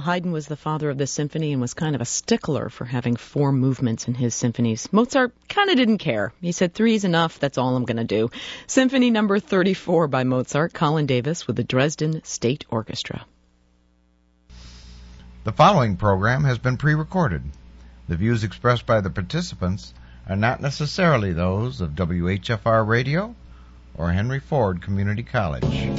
Haydn was the father of the symphony and was kind of a stickler for having 4 movements in his symphonies. Mozart kind of didn't care. He said 3 is enough, that's all I'm going to do. Symphony number 34 by Mozart, Colin Davis with the Dresden State Orchestra. The following program has been pre-recorded. The views expressed by the participants are not necessarily those of WHFR Radio or Henry Ford Community College.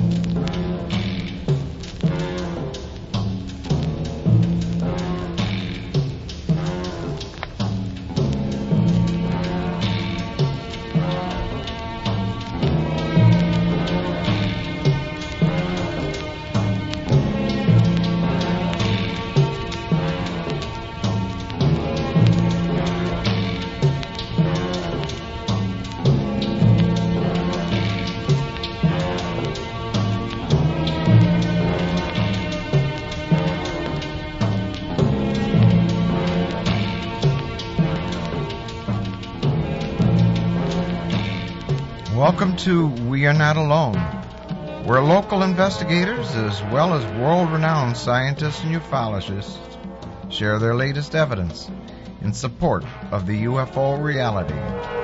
Welcome to We Are Not Alone, where local investigators as well as world-renowned scientists and ufologists share their latest evidence in support of the UFO reality.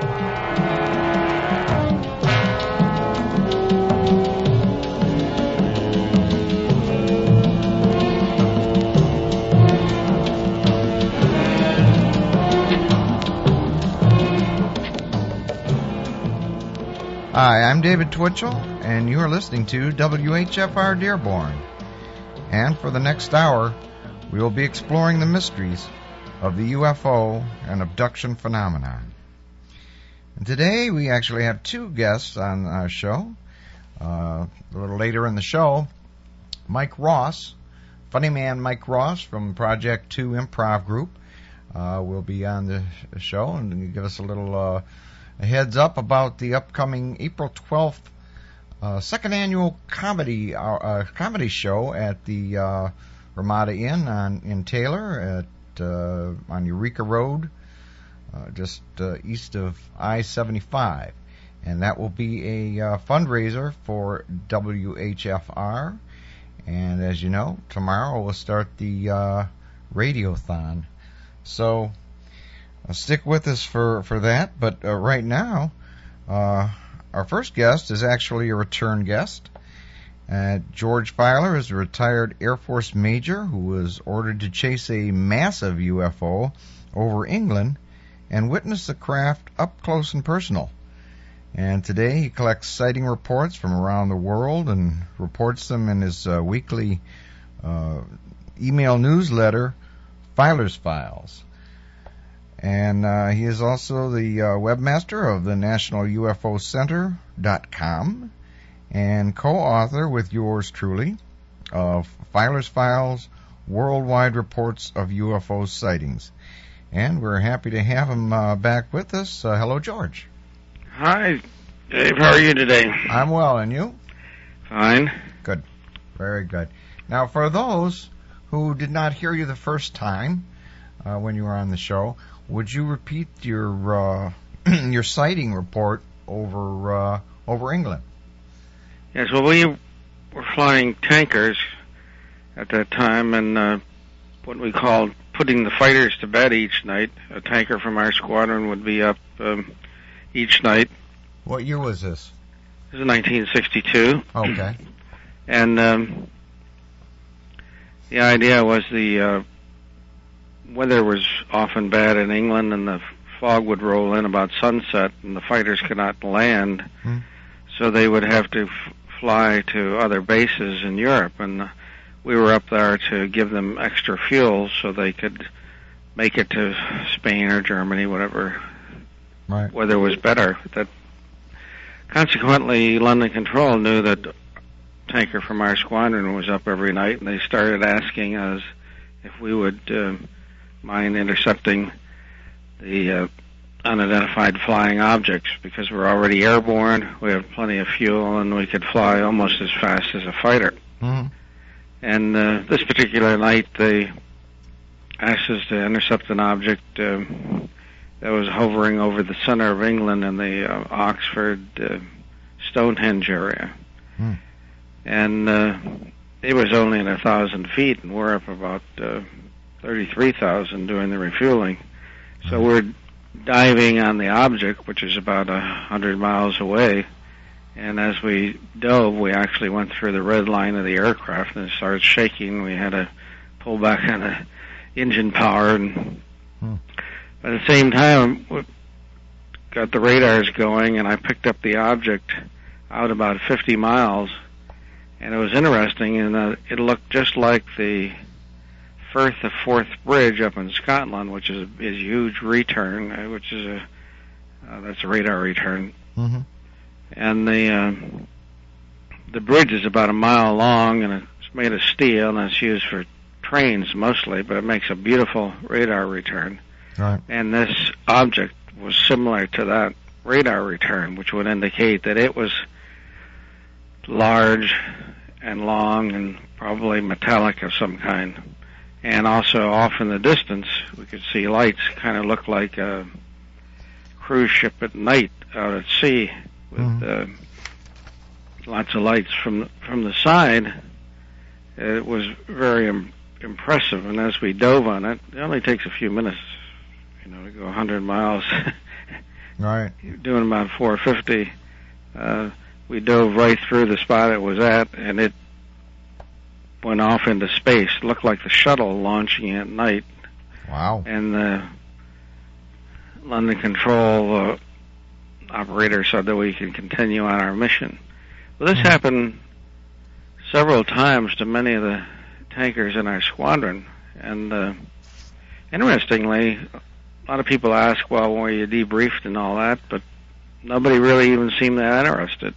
Hi, I'm David Twitchell, and you are listening to WHFR Dearborn. And for the next hour, we will be exploring the mysteries of the UFO and abduction phenomenon. And today, we actually have 2 guests on our show. A little later in the show, Mike Ross, funny man Mike Ross from Project 2 Improv Group, will be on the show and give us a little a heads up about the upcoming April 12th second annual comedy show at the Ramada Inn in Taylor on Eureka Road, just east of I-75. And that will be a fundraiser for WHFR. And as you know, tomorrow we'll start the Radiothon. So stick with us for that, but right now, our first guest is actually a return guest. George Filer is a retired Air Force major who was ordered to chase a massive UFO over England and witness the craft up close and personal. And today he collects sighting reports from around the world and reports them in his weekly email newsletter, Filer's Files. And he is also the webmaster of the National UFO Center.com and co-author with yours truly of Filer's Files, Worldwide Reports of UFO Sightings. And we're happy to have him back with us. Hello, George. Hi, Dave. How are you today? I'm well, and you? Fine. Good. Very good. Now, for those who did not hear you the first time when you were on the show, would you repeat your your sighting report over England? Yes, well, we were flying tankers at that time, and what we called putting the fighters to bed each night. A tanker from our squadron would be up each night. What year was this? This is 1962. Okay. And the idea was the weather was often bad in England, and the fog would roll in about sunset, and the fighters could not land, so they would have to fly to other bases in Europe, and we were up there to give them extra fuel so they could make it to Spain or Germany, whatever weather was better. Consequently, London Control knew that tanker from our squadron was up every night, and they started asking us if we would mind intercepting the unidentified flying objects, because we're already airborne, we have plenty of fuel, and we could fly almost as fast as a fighter. And this particular night, they asked us to intercept an object that was hovering over the center of England in the Oxford Stonehenge area. And it was only at 1,000 feet, and we're up about 33,000 doing the refueling. So we're diving on the object, which is about 100 miles away. And as we dove, we actually went through the red line of the aircraft, and it started shaking. We had to pull back on the engine power, and but at the same time, we got the radars going, and I picked up the object out about 50 miles, and it was interesting in that it looked just like the Firth of Forth Bridge up in Scotland, which is a huge return, which is that's a radar return. Mm-hmm. And the bridge is about a mile long, and it's made of steel, and it's used for trains mostly, but it makes a beautiful radar return. Right. And this object was similar to that radar return, which would indicate that it was large and long and probably metallic of some kind. And also off in the distance, we could see lights, kind of look like a cruise ship at night out at sea with lots of lights from the side. It was very impressive, and as we dove on it, it only takes a few minutes, to go 100 miles. Right. Doing about 450. We dove right through the spot it was at, and it went off into space. It looked like the shuttle launching at night. Wow. And the London Control operator said that we can continue on our mission. Well, this happened several times to many of the tankers in our squadron. And interestingly, a lot of people ask, well, were you debriefed and all that? But nobody really even seemed that interested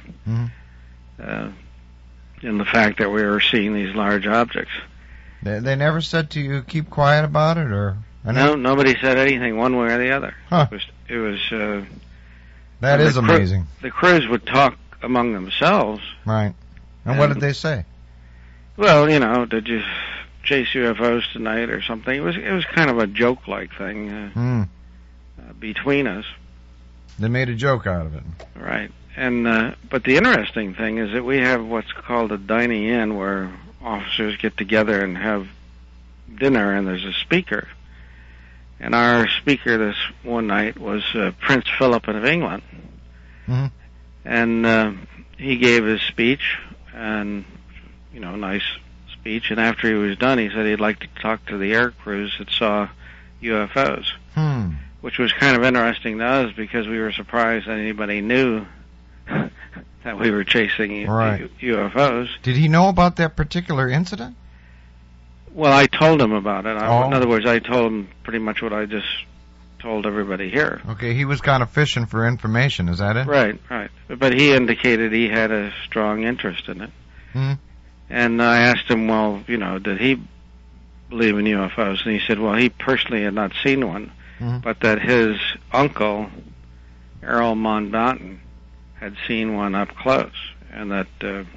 in the fact that we were seeing these large objects. They never said to you, keep quiet about it, or? No, nobody said anything one way or the other. Huh. It was that is amazing. The crews would talk among themselves. Right. And what did they say? Well, did you chase UFOs tonight or something? It was kind of a joke-like thing between us. They made a joke out of it. Right. And but the interesting thing is that we have what's called a dining in, where officers get together and have dinner, and there's a speaker. And our speaker this one night was Prince Philip of England. Mm-hmm. And he gave his speech, and nice speech. And after he was done, he said he'd like to talk to the air crews that saw UFOs, which was kind of interesting to us because we were surprised that anybody knew that we were chasing UFOs. Did he know about that particular incident? Well, I told him about it. In other words, I told him pretty much what I just told everybody here. Okay, he was kind of fishing for information, is that it? Right. But he indicated he had a strong interest in it. Mm-hmm. And I asked him, well, did he believe in UFOs? And he said, well, he personally had not seen one, but that his uncle, Errol Mountbatten, had seen one up close, and that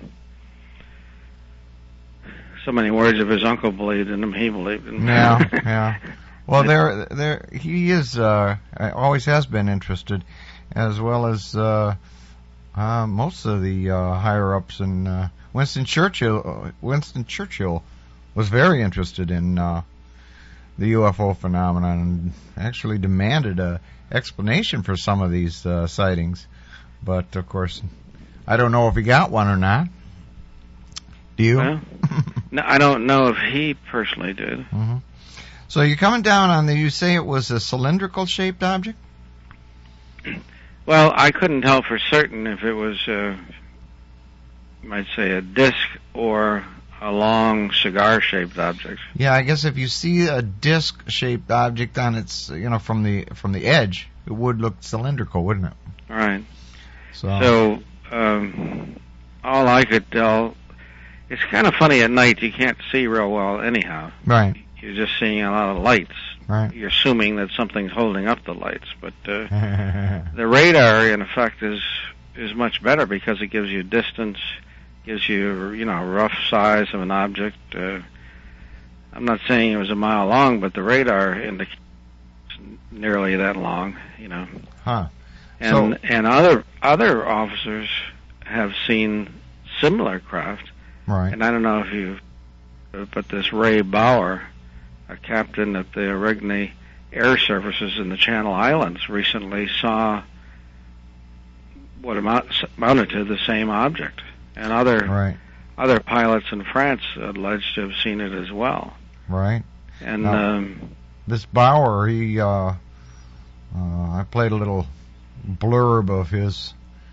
so many words of his uncle believed in him, he believed in him. Yeah. Well, there he is. Always has been interested, as well as most of the higher ups. And Winston Churchill was very interested in the UFO phenomenon, and actually demanded a explanation for some of these sightings. But of course, I don't know if he got one or not. Do you? Well, no, I don't know if he personally did. Mm-hmm. So you're coming down on you say it was a cylindrical shaped object? Well, I couldn't tell for certain if it was, you might say, a disc or a long cigar shaped object. Yeah, I guess if you see a disc shaped object on its, from the edge, it would look cylindrical, wouldn't it? Right. So all I could tell, it's kind of funny at night. You can't see real well anyhow. Right. You're just seeing a lot of lights. Right. You're assuming that something's holding up the lights, but the radar, in effect, is much better because it gives you distance, gives you a rough size of an object. I'm not saying it was a mile long, but the radar indicates nearly that long. Huh. And other officers have seen similar craft, Right. And I don't know if you've, but this Ray Bauer, a captain at the Origny Air Services in the Channel Islands, recently saw what amounted to the same object, and other pilots in France alleged to have seen it as well. Right. And now, this Bauer, he, I played a little blurb of his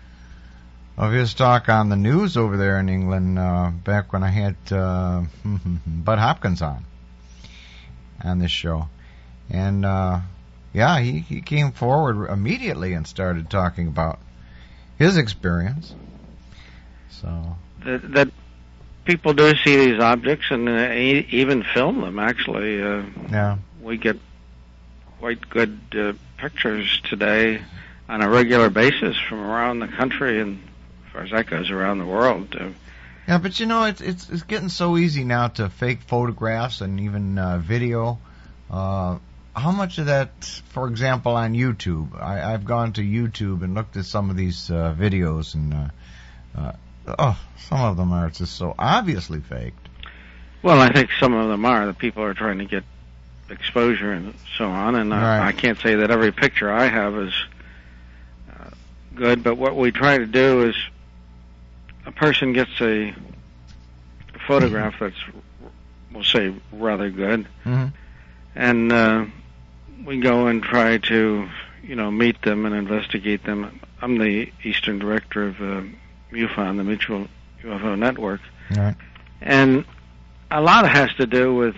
talk on the news over there in England back when I had Bud Hopkins on this show, and he came forward immediately and started talking about his experience. So that people do see these objects and even film them. Actually, we get quite good pictures today on a regular basis from around the country, and as far as that goes, around the world. Yeah, but you know, it's getting so easy now to fake photographs and even video. How much of that, for example, on YouTube? I've gone to YouTube and looked at some of these videos, and some of them are just so obviously faked. Well, I think some of them are. The people are trying to get exposure and so on, and I can't say that every picture I have is good, but what we try to do is a person gets a photograph that's, we'll say, rather good, and we go and try to, meet them and investigate them. I'm the Eastern Director of MUFON, the Mutual UFO Network, and a lot has to do with,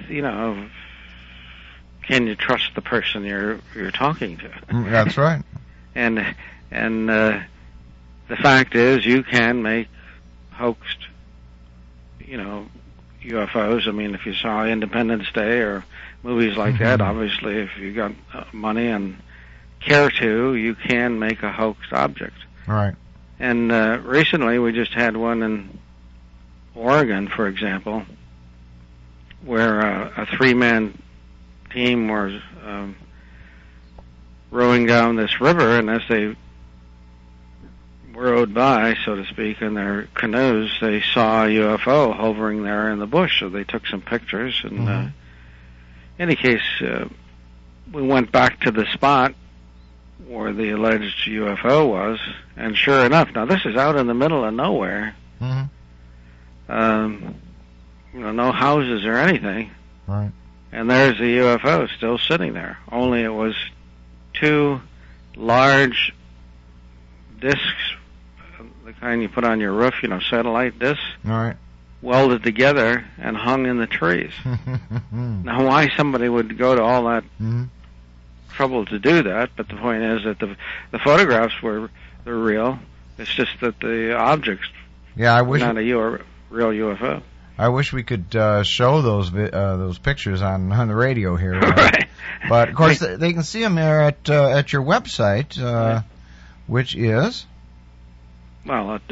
can you trust the person you're talking to? That's right. And the fact is, you can make hoaxed, UFOs. I mean, if you saw Independence Day or movies like that, obviously, if you got money and care to, you can make a hoaxed object. Right. And recently, we just had one in Oregon, for example, where a three-man team was rowing down this river, and as they rowed by, so to speak, in their canoes, they saw a UFO hovering there in the bush, so they took some pictures. And in any case, we went back to the spot where the alleged UFO was, and sure enough, now this is out in the middle of nowhere, no houses or anything, right? And there's the UFO still sitting there, only it was two large discs, the kind you put on your roof, satellite discs, right, welded together and hung in the trees. Now, why somebody would go to all that trouble to do that, but the point is that the photographs they're real. It's just that the objects not a real UFO. I wish we could show those pictures on the radio here. Right. But of course they can see them there at your website, which is at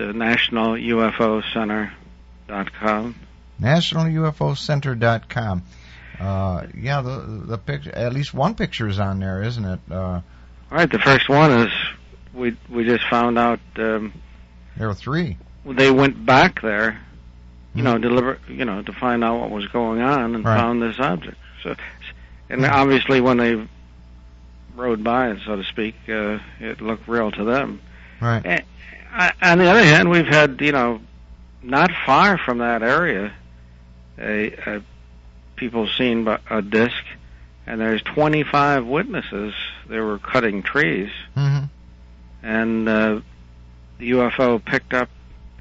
nationalufocenter.com. nationalufocenter.com. The picture, at least one picture is on there, isn't it? Right. The first one is we just found out there were three. They went back there. To find out what was going on, and found this object. So, and obviously, when they rode by it, so to speak, it looked real to them. Right. And, on the other hand, we've had, not far from that area, people seen a disc, and there's 25 witnesses. They were cutting trees, and the UFO picked up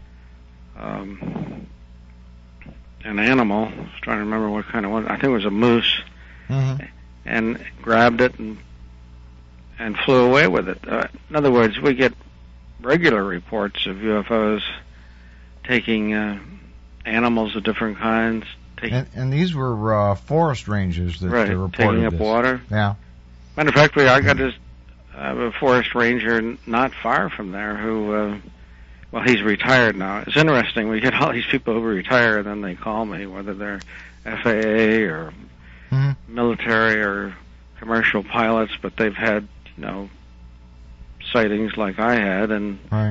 an animal. I was trying to remember what kind of one. I think it was a moose, and grabbed it and flew away with it. In other words, we get regular reports of UFOs taking animals of different kinds. And these were forest rangers that reported taking up this. Water. Yeah. Matter of fact, I got a forest ranger not far from there who. He's retired now. It's interesting. We get all these people who retire, and then they call me, whether they're FAA or military or commercial pilots, but they've had, sightings like I had, and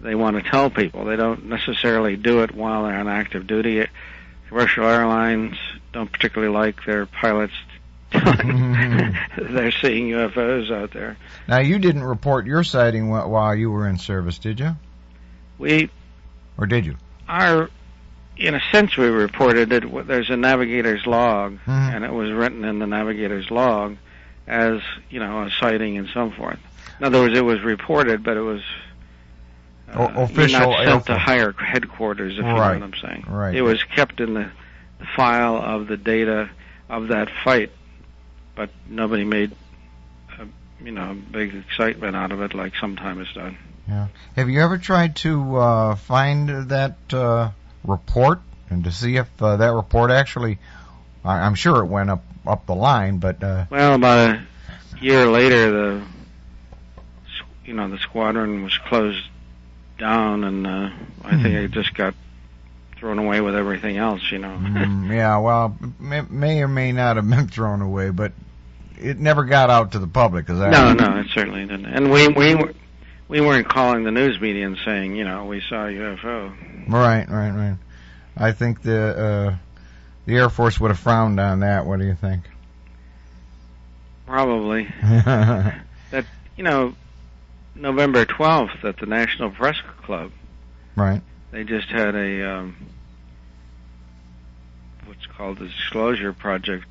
they want to tell people. They don't necessarily do it while they're on active duty. Commercial airlines don't particularly like their pilots they're seeing UFOs out there. Now, you didn't report your sighting while you were in service, did you? Or did you? In a sense, we reported it. There's a navigator's log, and it was written in the navigator's log as, a sighting and so forth. In other words, it was reported, but it was official, not sent to higher headquarters, if you know what I'm saying. Right. It was kept in the file of the data of that fight, but nobody made a big excitement out of it like sometime it's done. Yeah. Have you ever tried to find that report and to see if that report actually? I'm sure it went up the line, but well, about a year later, the squadron was closed down, and I think it just got thrown away with everything else. Yeah. Well, may or may not have been thrown away, but it never got out to the public. No, it certainly didn't. And we weren't calling the news media and saying, we saw a UFO. Right. I think the Air Force would have frowned on that. What do you think? Probably. That, November 12th at the National Press Club. Right. They just had a what's called the Disclosure Project.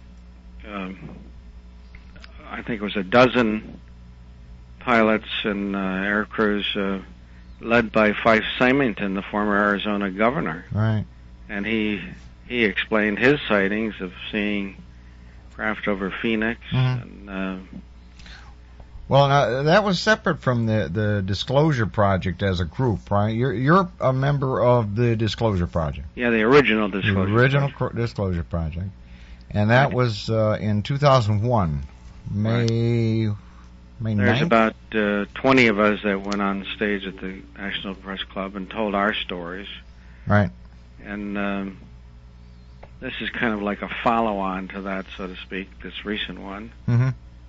I think it was a dozen pilots and air crews led by Fife Symington, the former Arizona governor. Right. And he explained his sightings of seeing craft over Phoenix. And well, now, that was separate from the Disclosure Project as a group, right? You're a member of the Disclosure Project. Yeah, the original Disclosure. The original Disclosure Project, and that was in 2001, May 9th? There's about 20 of us that went on stage at the National Press Club and told our stories. Right. And this is kind of like a follow-on to that, so to speak, this recent one. Mm-hmm.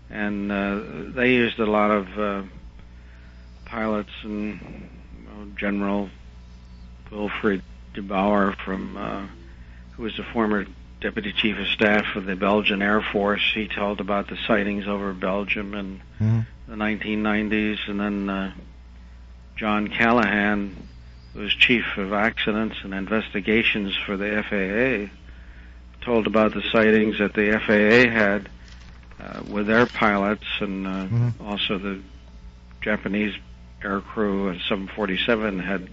And they used a lot of pilots and General Wilfred de Bauer who was the former Deputy Chief of Staff of the Belgian Air Force. He told about the sightings over Belgium in the 1990s. And then John Callahan, who was Chief of Accidents and Investigations for the FAA, told about the sightings that the FAA had with their pilots, and also the Japanese air crew at 747 had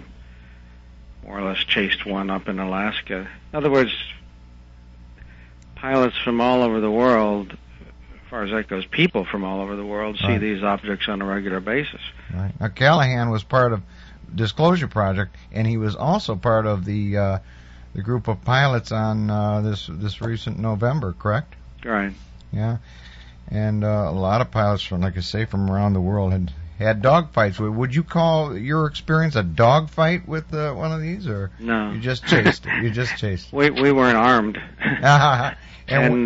more or less chased one up in Alaska. In other words, pilots from all over the world, as far as that goes, people from all over the world see these objects on a regular basis. Right. Now, Callahan was part of Disclosure Project, and he was also part of the group of pilots on this recent November, correct? Right. Yeah, and a lot of pilots from, like I say, from around the world had dogfights. Would you call your experience a dogfight with one of these, or no? You just chased it. You just chased it. We weren't armed, and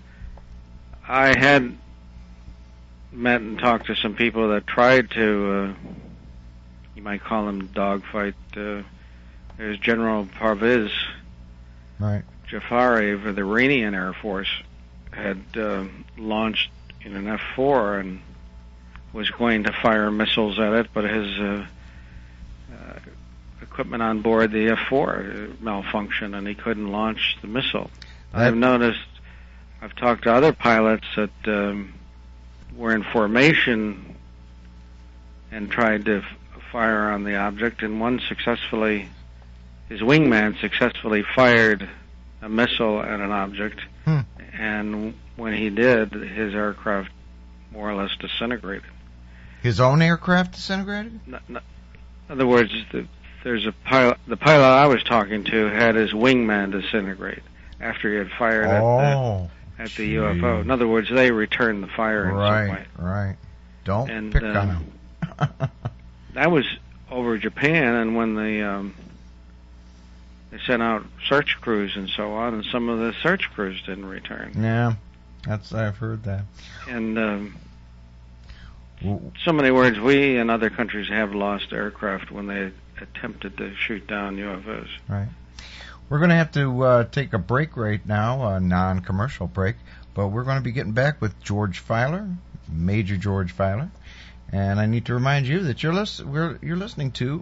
I had met and talked to some people that tried to. You might call them dogfight. There's General Parviz Jafari of the Iranian Air Force. Had launched in an F-4 and was going to fire missiles at it, but his equipment on board the F-4 malfunctioned and he couldn't launch the missile. I've talked to other pilots that were in formation and tried to fire on the object, and one successfully, his wingman successfully fired a missile at an object. And when he did, his aircraft more or less disintegrated. His own aircraft disintegrated? In other words, there's a pilot. The pilot I was talking to had his wingman disintegrate after he had fired at the UFO. In other words, they returned the fire in some way. Right. Don't pick on him. That was over Japan, and when they sent out search crews and so on, and some of the search crews didn't return. Yeah, I've heard that. And so many words, we and other countries have lost aircraft when they attempted to shoot down UFOs. Right. We're going to have to take a break right now, a non-commercial break, but we're going to be getting back with George Filer, Major George Filer, and I need to remind you that you're listening to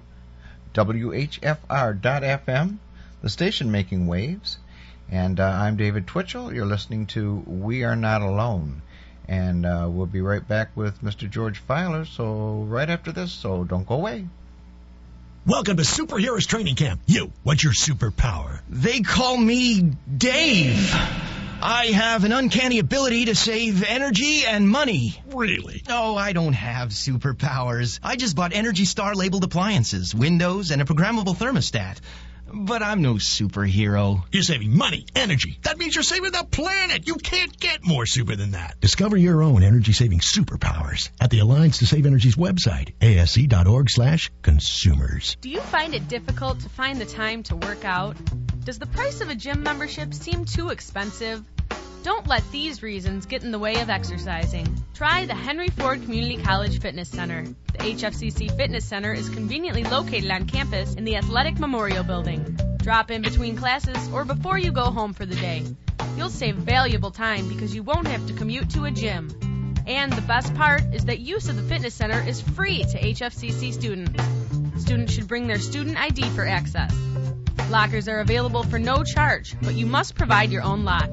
WHFR.FM, the station making waves, and I'm David Twitchell. You're listening to We Are Not Alone, and we'll be right back with Mr. George Filer, so right after this, so don't go away. Welcome to Superheroes Training Camp. You, what's your superpower? They call me Dave. I have an uncanny ability to save energy and money. Really? Oh, I don't have superpowers. I just bought Energy Star labeled appliances, windows, and a programmable thermostat. But I'm no superhero. You're saving money, energy. That means you're saving the planet. You can't get more super than that. Discover your own energy-saving superpowers at the Alliance to Save Energy's website, asc.org/consumers. Do you find it difficult to find the time to work out? Does the price of a gym membership seem too expensive? Don't let these reasons get in the way of exercising. Try the Henry Ford Community College Fitness Center. The HFCC Fitness Center is conveniently located on campus in the Athletic Memorial Building. Drop in between classes or before you go home for the day. You'll save valuable time because you won't have to commute to a gym. And the best part is that use of the fitness center is free to HFCC students. Students should bring their student ID for access. Lockers are available for no charge, but you must provide your own lock.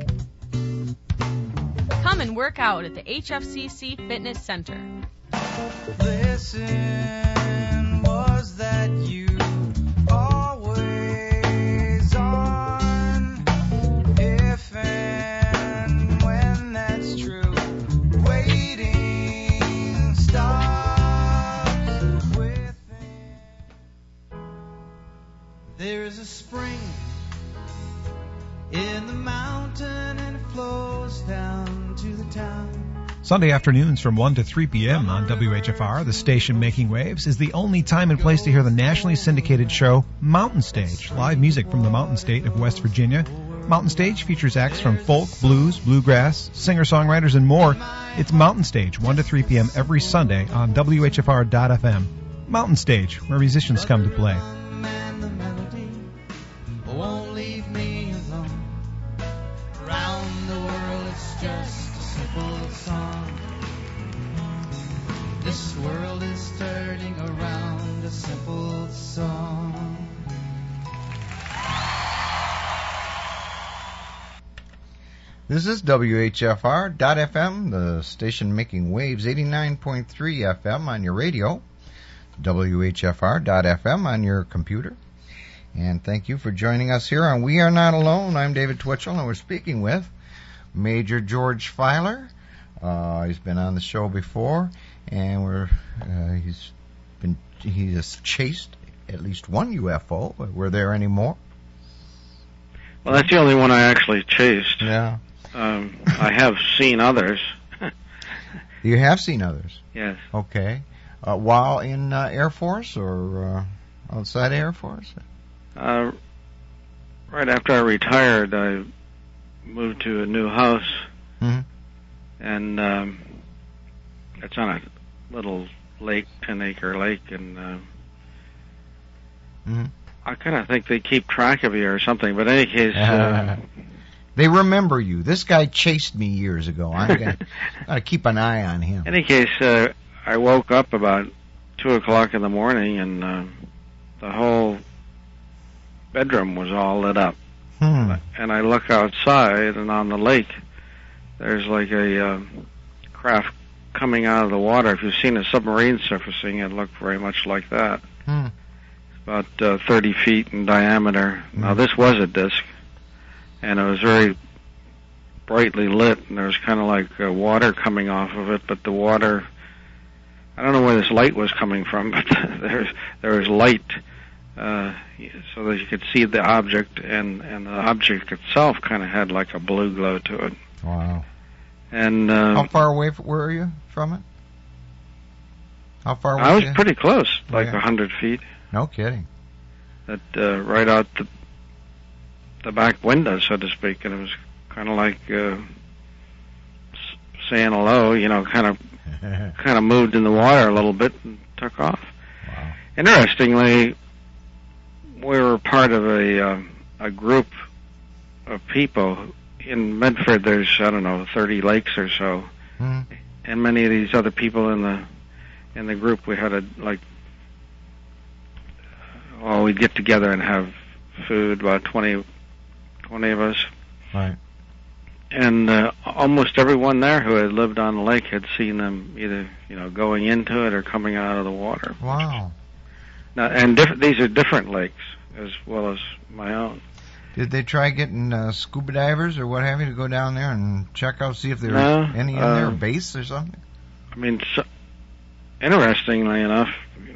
Come and work out at the HFCC Fitness Center. Listen, was that you always on? If and when that's true, waiting stops within. There's a spring in the mountain and it flows down to the town. Sunday afternoons from 1 to 3 p.m. on WHFR, the station making waves, is the only time and place to hear the nationally syndicated show Mountain Stage, live music from the mountain state of West Virginia. Mountain Stage features acts from folk, blues, bluegrass, singer-songwriters, and more. It's Mountain Stage, 1 to 3 p.m. every Sunday on WHFR.FM. Mountain Stage, where musicians come to play. And the melody won't leave me alone. Around the world it's just a simple song. This world is turning around a simple song. This is WHFR.FM, the station making waves, 89.3 FM on your radio, WHFR.FM on your computer. And thank you for joining us here on We Are Not Alone. I'm David Twitchell, and we're speaking with Major George Filer. He's been on the show before, and he has chased at least one UFO. Were there any more? Well, that's the only one I actually chased. Yeah. I have seen others. You have seen others? Yes. Okay. While in Air Force or outside Air Force? Right after I retired, I moved to a new house, and it's on a little lake, 10-acre lake, and I kind of think they keep track of you or something. But in any case, they remember you. This guy chased me years ago. I'm got to keep an eye on him. In any case, I woke up about 2 o'clock in the morning, and the whole bedroom was all lit up. And I look outside, and on the lake, there's like a craft coming out of the water. If you've seen a submarine surfacing, it looked very much like that. About 30 feet in diameter. Now, this was a disc, and it was very brightly lit, and there was kind of like water coming off of it, but the water, I don't know where this light was coming from, but there was light, so that you could see the object, and the object itself kind of had like a blue glow to it. Wow. And how far away were you from it? How far away? I was pretty close, like 100 feet. No kidding. That right out the back window, so to speak, and it was kind of like saying hello, kind of kind of moved in the water a little bit and took off. Wow. Interestingly, we were part of a group of people. In Medford, there's, 30 lakes or so. Mm-hmm. And many of these other people in the group, we had we'd get together and have food, about 20 of us. Right. And almost everyone there who had lived on the lake had seen them either, going into it or coming out of the water. Wow. Now, and these are different lakes as well as my own. Did they try getting scuba divers or what have you to go down there and check out, see if there was any in there, base or something? I mean, interestingly enough,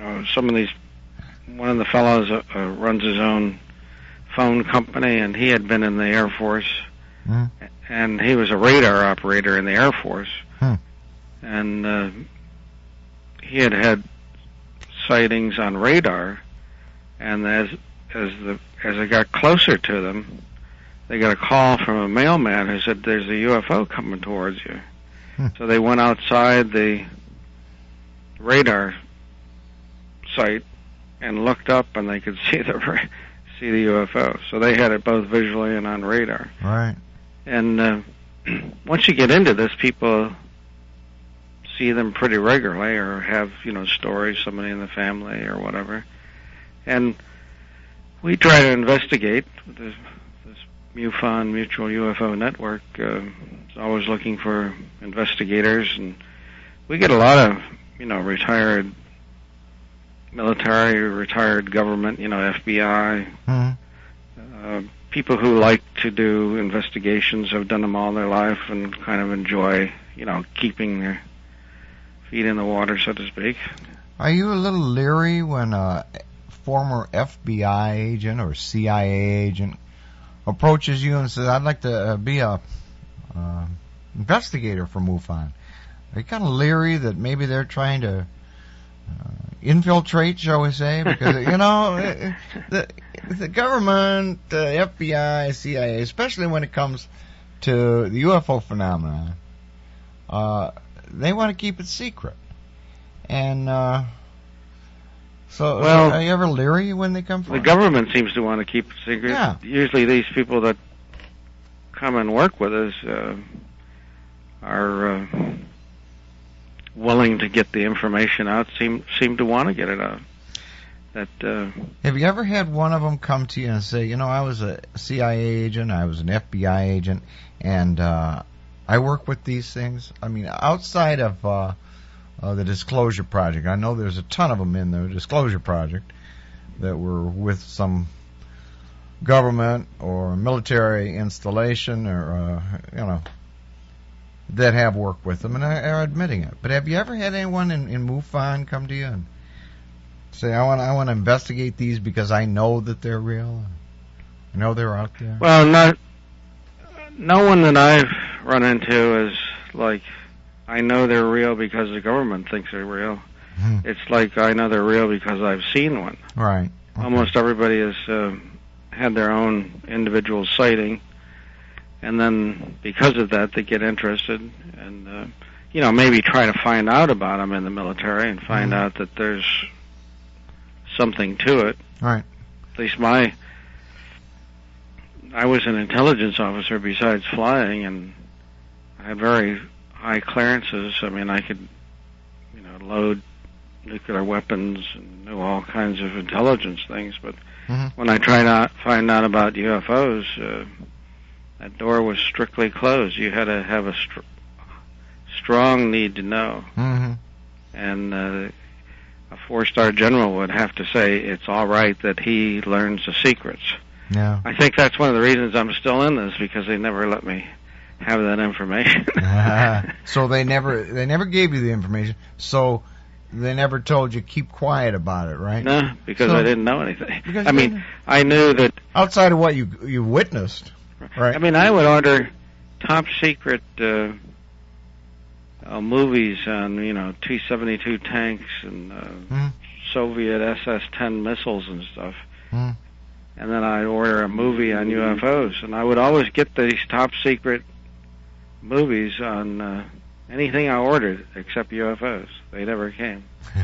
one of the fellows runs his own phone company, and he had been in the Air Force, and he was a radar operator in the Air Force, and he had sightings on radar, and as they got closer to them, they got a call from a mailman who said, "There's a UFO coming towards you." So they went outside the radar site and looked up, and they could see the UFO. So they had it both visually and on radar. Right. And once you get into this, people see them pretty regularly, or have stories, somebody in the family or whatever. And we try to investigate. This MUFON, Mutual UFO Network, is always looking for investigators, and we get a lot of retired military, retired government, FBI, people who like to do investigations, have done them all their life, and kind of enjoy, keeping their feet in the water, so to speak. Are you a little leery when a former FBI agent or CIA agent approaches you and says, "I'd like to be a investigator for MUFON"? Are you kind of leery that maybe they're trying to infiltrate, shall we say? Because, the government, FBI, CIA, especially when it comes to the UFO phenomenon, they want to keep it secret. And so are you ever leery when they come from? The government seems to want to keep it secret. Yeah. Usually these people that come and work with us are willing to get the information out, seem to want to get it out. Have you ever had one of them come to you and say, I was a CIA agent, I was an FBI agent, and I work with these things? I mean, outside of the Disclosure Project, I know there's a ton of them in the Disclosure Project that were with some government or military installation or, that have worked with them and are admitting it. But have you ever had anyone in MUFON come to you and say, I want to investigate these because I know that they're real? I know they're out there? Well, no one that I've run into is like, I know they're real because the government thinks they're real. It's like, I know they're real because I've seen one. Right. Okay. Almost everybody has had their own individual sighting, and then because of that, they get interested and, maybe try to find out about them in the military and find out that there's something to it. Right. At least I was an intelligence officer besides flying, and I had very high clearances. I mean, I could, load nuclear weapons and knew all kinds of intelligence things, but when I tried to find out about UFOs, that door was strictly closed. You had to have a strong need to know. And a 4-star general would have to say it's all right that he learns the secrets. Yeah. I think that's one of the reasons I'm still in this, because they never let me have that information. So they never gave you the information. So they never told you keep quiet about it, right? No, because I didn't know anything. I mean, I knew that outside of what you witnessed. Right. I mean, I would order top secret movies on, T-72 tanks and Soviet SS-10 missiles and stuff. And then I'd order a movie on UFOs, and I would always get these top secret movies on anything I ordered except UFOs. They never came.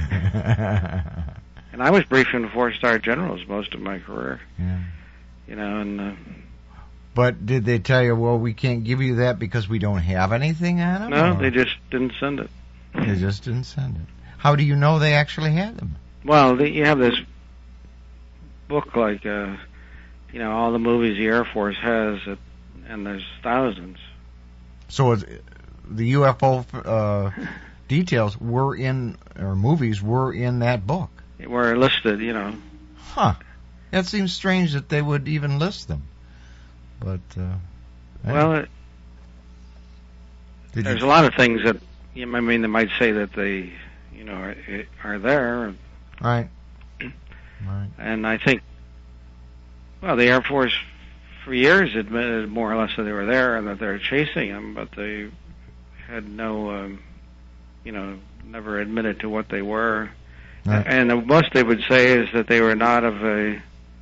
And I was briefing 4-star generals most of my career. Yeah. You know, and... But did they tell you, well, we can't give you that because we don't have anything on them? No, or? they just didn't send it. They just didn't send it. How do you know they actually had them? Well, you have this book like, you know, all the movies the Air Force has, and there's thousands. So the UFO details were in, or movies were in that book? Were listed, you know. Huh. That seems strange that they would even list them. But, well, there's a lot of things that, I mean, they might say that they, you know, are there. Right. Right. And I think, well, the Air Force for years admitted more or less that they were there and that they were chasing them, but they had no, you know, never admitted to what they were. Right. And the most they would say is that they were not of a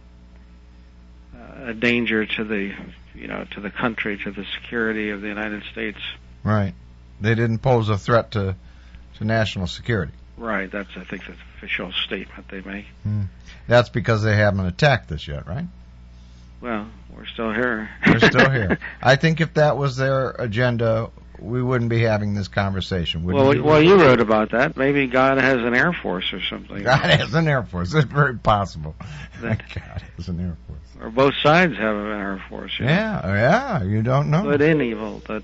danger to the, you know, to the country, to the security of the United States. Right. They didn't pose a threat to national security. Right. That's, I think, the official statement they make. That's because they haven't attacked us yet, right? Well, we're still here. We're still here. I think if that was their agenda, we wouldn't be having this conversation. Well, you wrote about that. Maybe God has an Air Force or something. God has an Air Force. It's very possible. God has an Air Force. Or both sides have an Air Force. You know? Yeah, you don't know. Good and evil. That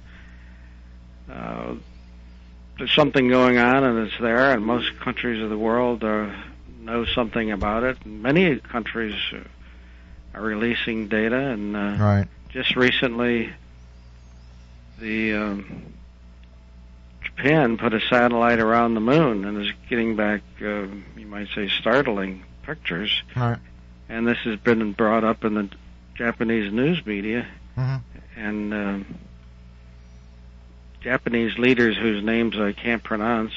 there's something going on and it's there, and most countries of the world know something about it. And many countries are releasing data, and right. Just recently, Japan put a satellite around the moon and is getting back, you might say, startling pictures. Right. And this has been brought up in the Japanese news media. Mm-hmm. And Japanese leaders whose names I can't pronounce,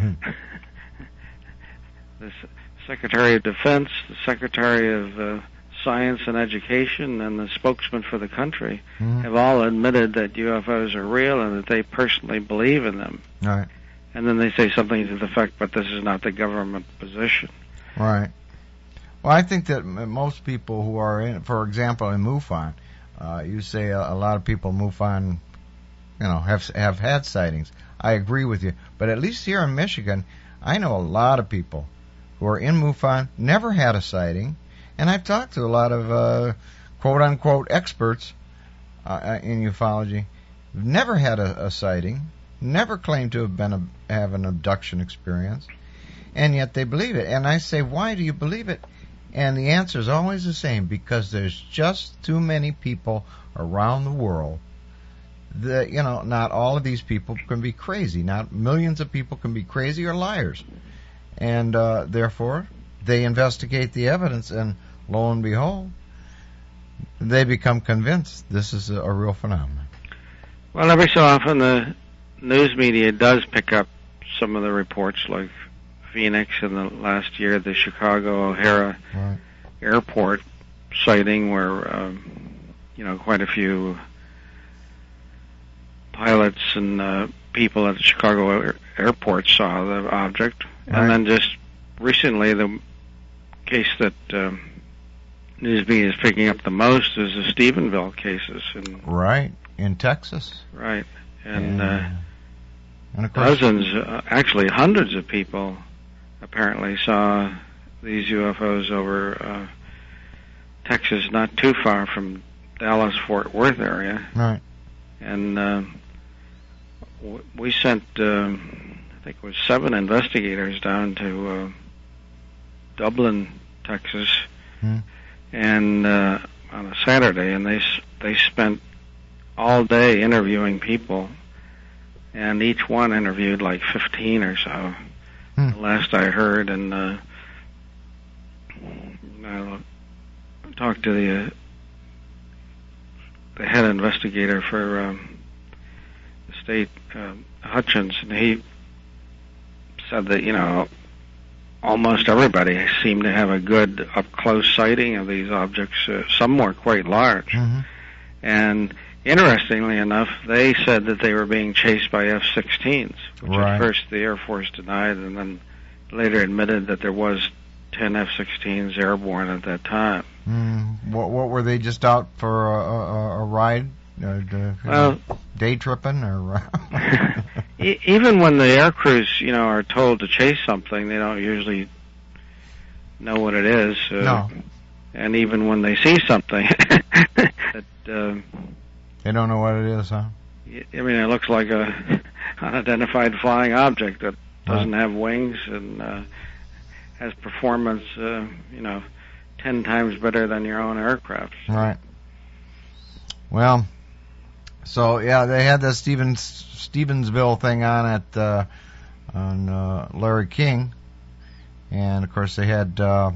the Secretary of Defense, the Secretary of Science and Education, and the spokesman for the country have all admitted that UFOs are real and that they personally believe in them. Right. And then they say something to the effect, but this is not the government position. Right. Well, I think that most people who are in, for example, in MUFON, you say a lot of people in MUFON, you know, have had sightings. I agree with you. But at least here in Michigan, I know a lot of people who are in MUFON, never had a sighting, and I've talked to a lot of quote-unquote experts in ufology, never had a sighting, never claimed to have an abduction experience, and yet they believe it. And I say, why do you believe it? And the answer is always the same, because there's just too many people around the world that, you know, not all of these people can be crazy. Not millions of people can be crazy or liars. And therefore, they investigate the evidence, and lo and behold, they become convinced this is a real phenomenon. Well, every so often the news media does pick up some of the reports, like Phoenix in the last year, the Chicago O'Hare Airport sighting, where you know, quite a few pilots and people at the Chicago airport saw the object. And then just recently, the case that news media is picking up the most is the Stephenville cases. In Texas. Right. And of course, dozens, actually hundreds of people apparently saw these UFOs over Texas, not too far from Dallas-Fort Worth area. Right. And we sent, I think it was 7 investigators down to Dublin, Texas, and on a Saturday, and they spent all day interviewing people, and each one interviewed like 15 or so. The last I heard, and I talked to the head investigator for the state, Hutchins, and he said that, you know, almost everybody seemed to have a good up-close sighting of these objects. Some were quite large. And interestingly enough, they said that they were being chased by F-16s, which Right. at first the Air Force denied, and then later admitted that there was 10 F-16s airborne at that time. What were they, just out for a ride? Well, day tripping, or even when the air crews, are told to chase something, they don't usually know what it is. No. And even when they see something, that, they don't know what it is, huh? I mean, it looks like a unidentified flying object that doesn't have wings and has performance, 10 times better than your own aircraft. Right. Well, so yeah, they had the Stevensville thing on at Larry King, and of course they had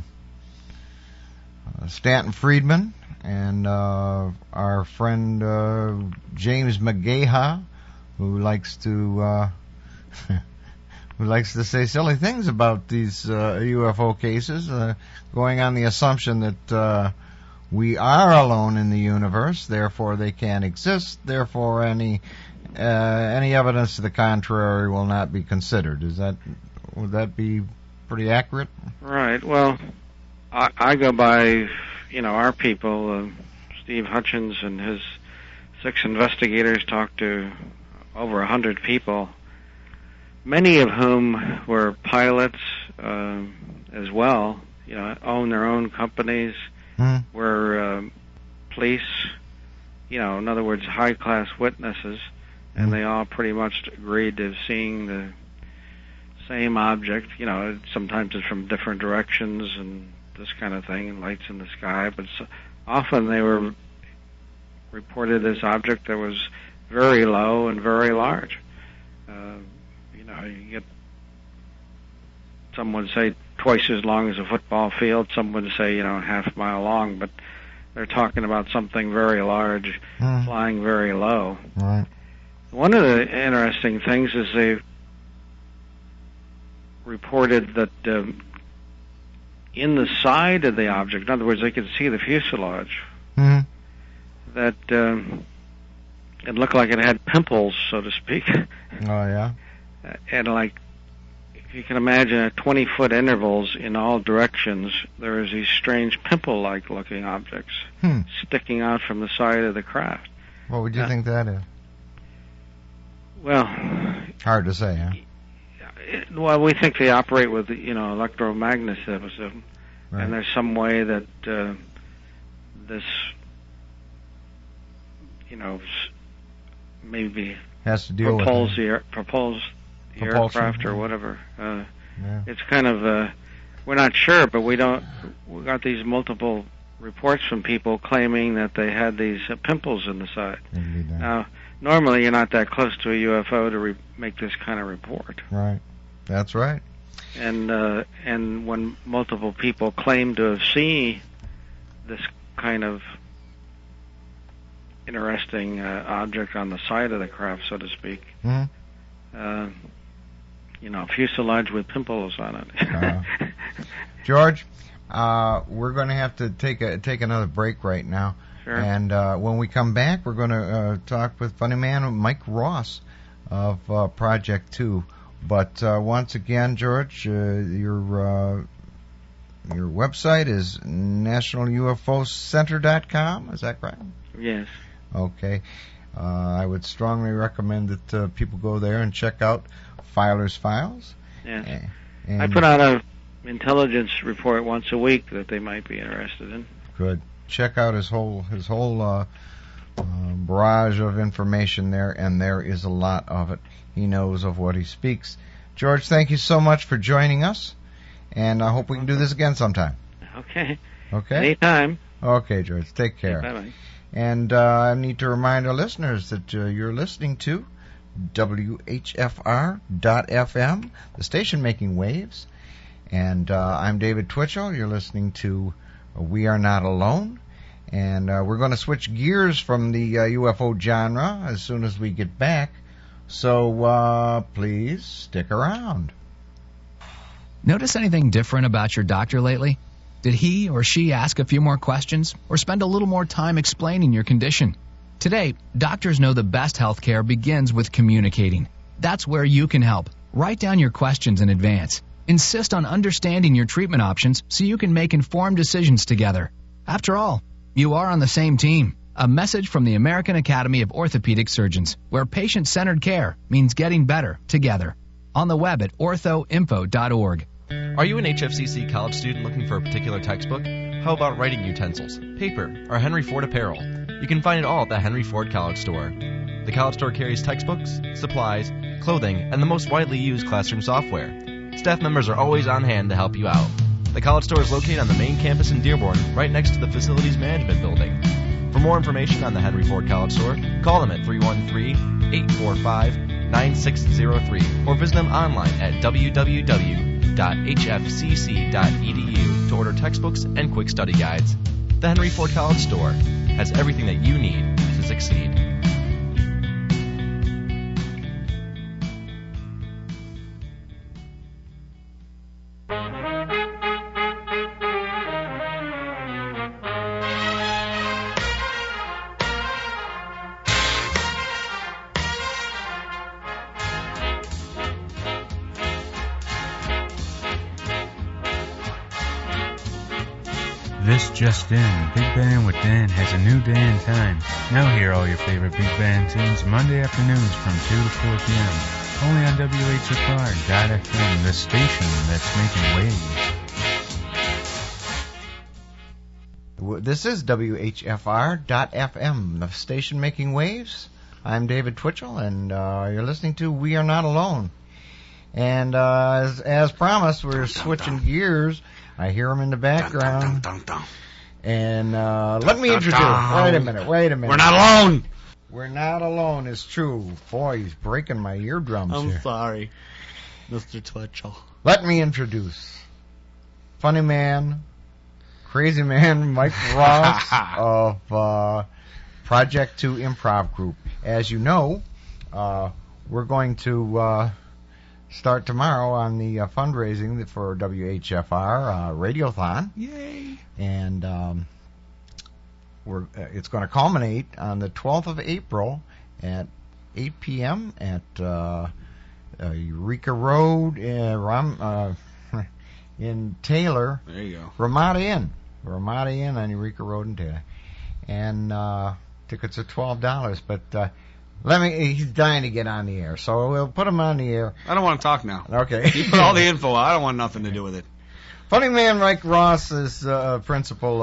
Stanton Friedman and our friend James McGaha, who likes to say silly things about these UFO cases, going on the assumption that we are alone in the universe, therefore they can't exist, therefore any evidence to the contrary will not be considered. Would that be pretty accurate? Right. Well, I go by, our people. Steve Hutchins and his 6 investigators talked to over 100 people, many of whom were pilots as well, own their own companies, were police, in other words, high-class witnesses, and they all pretty much agreed to seeing the same object. Sometimes it's from different directions and this kind of thing, and lights in the sky, but often they were reported this object that was very low and very large. You get, some would say twice as long as a football field, some would say, half a mile long, but they're talking about something very large, flying very low. Right. One of the interesting things is they reported that in the side of the object, in other words, they could see the fuselage, that it looked like it had pimples, so to speak. Oh, yeah? And like, if you can imagine at 20-foot intervals in all directions, there is these strange pimple-like looking objects sticking out from the side of the craft. What would you think that is? Well, hard to say, huh? Well, we think they operate with, electromagnetism, right. And there's some way that this, maybe has to deal propels with the aircraft or whatever. It's kind of we're not sure, but we got these multiple reports from people claiming that they had these pimples in the side. Now, normally you're not that close to a UFO to make this kind of report. Right. That's right. And when multiple people claim to have seen this kind of interesting object on the side of the craft, so to speak, fuselage with pimples on it. George, we're going to have to take another break right now. Sure. And when we come back, we're going to talk with funny man Mike Ross of Project 2. But once again, George, your website is nationalufocenter.com. Is that correct? Yes. Okay. I would strongly recommend that people go there and check out Filer's Files. Yes. And I put out an intelligence report once a week that they might be interested in. Good. Check out his whole barrage of information there, and there is a lot of it. He knows of what he speaks. George, thank you so much for joining us, and I hope we can do this again sometime. Okay. Okay? Anytime. Okay, George. Take care. Bye-bye. And I need to remind our listeners that you're listening to WHFR.FM, the station making waves. And I'm David Twitchell. You're listening to We Are Not Alone. And we're going to switch gears from the UFO genre as soon as we get back. So please stick around. Notice anything different about your doctor lately? Did he or she ask a few more questions or spend a little more time explaining your condition? Today, doctors know the best health care begins with communicating. That's where you can help. Write down your questions in advance. Insist on understanding your treatment options so you can make informed decisions together. After all, you are on the same team. A message from the American Academy of Orthopedic Surgeons, where patient-centered care means getting better together. On the web at orthoinfo.org. Are you an HFCC college student looking for a particular textbook? How about writing utensils, paper, or Henry Ford apparel? You can find it all at the Henry Ford College Store. The College Store carries textbooks, supplies, clothing, and the most widely used classroom software. Staff members are always on hand to help you out. The College Store is located on the main campus in Dearborn, right next to the Facilities Management Building. For more information on the Henry Ford College Store, call them at 313-845-9603 or visit them online at www.hfcc.edu to order textbooks and quick study guides. The Henry Ford College Store has everything that you need to succeed. This just in, Big Band with Dan has a new day and time. Now hear all your favorite Big Band tunes Monday afternoons from 2 to 4 p.m. Only on WHFR.FM, the station that's making waves. This is WHFR.FM, the station making waves. I'm David Twitchell, and you're listening to We Are Not Alone. And as promised, we're switching gears. I hear them in the background. And let me introduce. Wait a minute. We're not alone. We're not alone. It's true. Boy, he's breaking my eardrums here. I'm sorry, Mr. Twitchell. Let me introduce funny man, crazy man, Mike Ross of Project 2 Improv Group. As you know, we're going to start tomorrow on the fundraising for WHFR Radiothon. Yay! And it's going to culminate on the 12th of April at 8 p.m. at Eureka Road in Taylor. There you go. Ramada Inn on Eureka Road in Taylor. And tickets are $12, but he's dying to get on the air, so we'll put him on the air. I don't want to talk now. Okay. You put all the info out. I don't want nothing to do with it. Funny man Mike Ross is principal